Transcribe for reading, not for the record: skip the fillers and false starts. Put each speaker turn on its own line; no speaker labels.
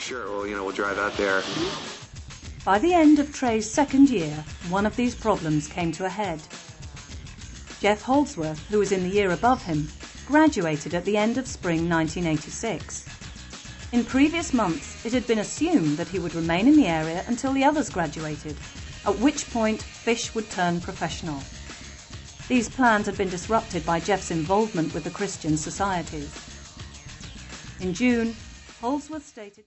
Sure, well, we'll drive out there.
By the end of Trey's second year, one of these problems came to a head. Jeff Holdsworth, who was in the year above him, graduated at the end of spring 1986. In previous months, it had been assumed that he would remain in the area until the others graduated, at which point Fish would turn professional. These plans had been disrupted by Jeff's involvement with the Christian societies. In June, Holdsworth stated